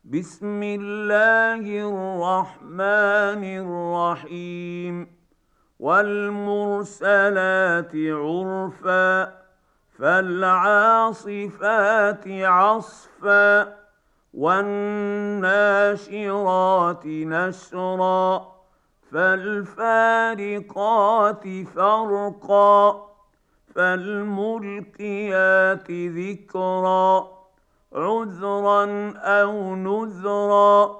بسم الله الرحمن الرحيم والمرسلات عرفا فالعاصفات عصفا والناشرات نشرا فالفارقات فرقا فالملقيات ذكرا عذرا أو نذرا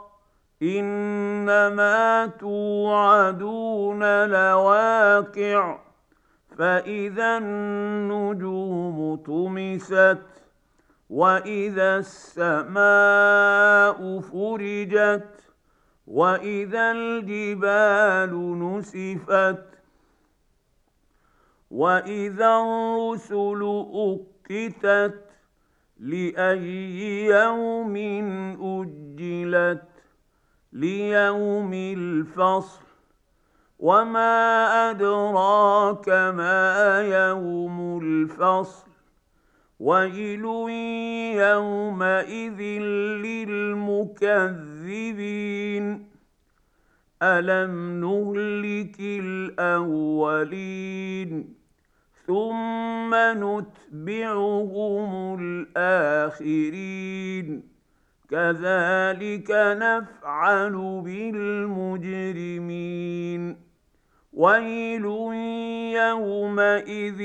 إنما توعدون لواقع فإذا النجوم طمست وإذا السماء فرجت وإذا الجبال نسفت وإذا الرسل أقتت لأي يوم أجلت ليوم الفصل وما أدراك ما يوم الفصل ويل يومئذ للمكذبين ألم نهلك الأولين ثم نتبعهم الآخرين كذلك نفعل بالمجرمين ويل يومئذ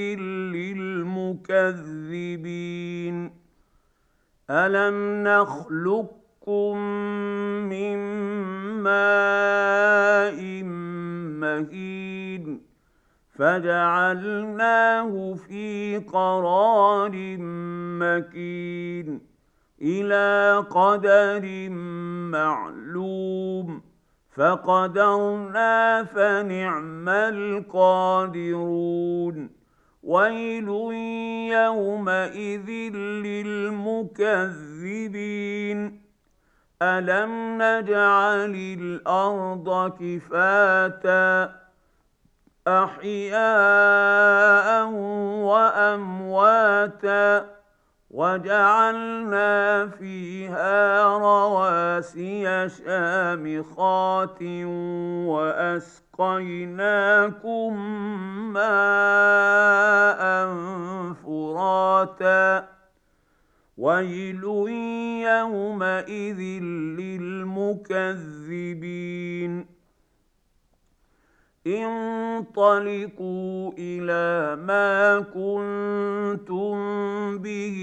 للمكذبين ألم نخلقكم من ماء مهين فجعلناه في قرار مكين إلى قدر معلوم فقدرنا فنعم القادرون ويل يومئذ للمكذبين ألم نجعل الأرض كفاتا أحياء وأمواتا وجعلنا فيها رواسي شامخات وأسقيناكم ماء فراتا ويل يومئذ للمكذبين انطلقوا إلى ما كنتم به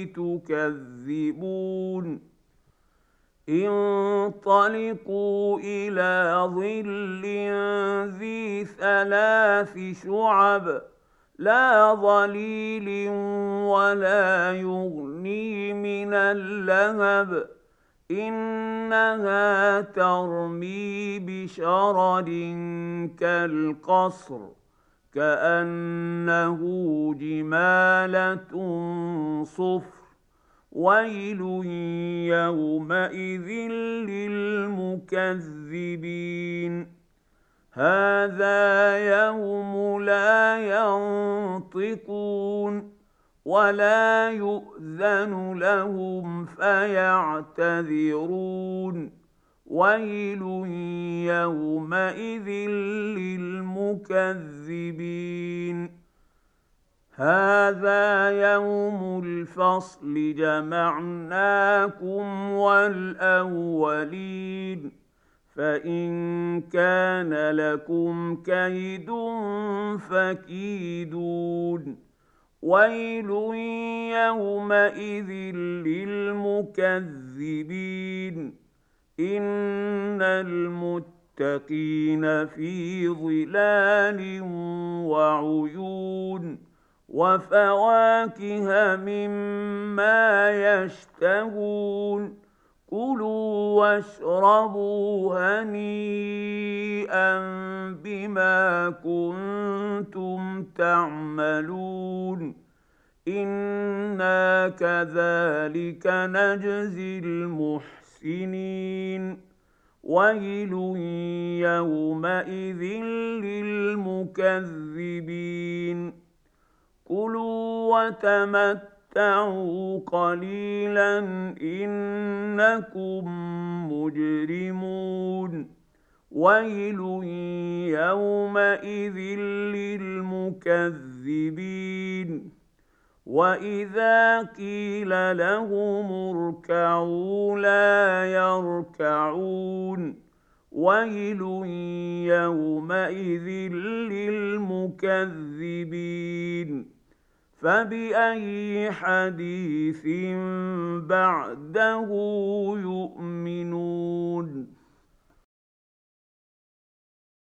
تكذبون انطلقوا إلى ظل ذي ثلاث شعب لا ظليل ولا يغني من اللهب إنها ترمي بشرر كالقصر كأنه جمالة صفر ويل يومئذ للمكذبين هذا يوم لا ينطقون ولا يؤذن لهم فيعتذرون ويل يومئذ للمكذبين هذا يوم الفصل جمعناكم والأولين فإن كان لكم كيد فكيدون ويل يومئذ للمكذبين إن المتقين في ظلال وعيون وفواكه مما يشتهون كلوا واشربوا هنيئا بما كنتم تعملون إنا كذلك نجزي المحسنين ويل يومئذ للمكذبين كلوا تَتَمَتَّعُوا قَلِيلًا إِنَّكُم مُّجْرِمُونَ وَيْلٌ يَوْمَئِذٍ لِّلْمُكَذِّبِينَ وَإِذَا قِيلَ لَهُمُ ارْكَعُوا لَا يَرْكَعُونَ وَيْلٌ يَوْمَئِذٍ لِّلْمُكَذِّبِينَ فَبِأَيِّ حَدِيثٍ بَعْدَهُ يُؤْمِنُونَ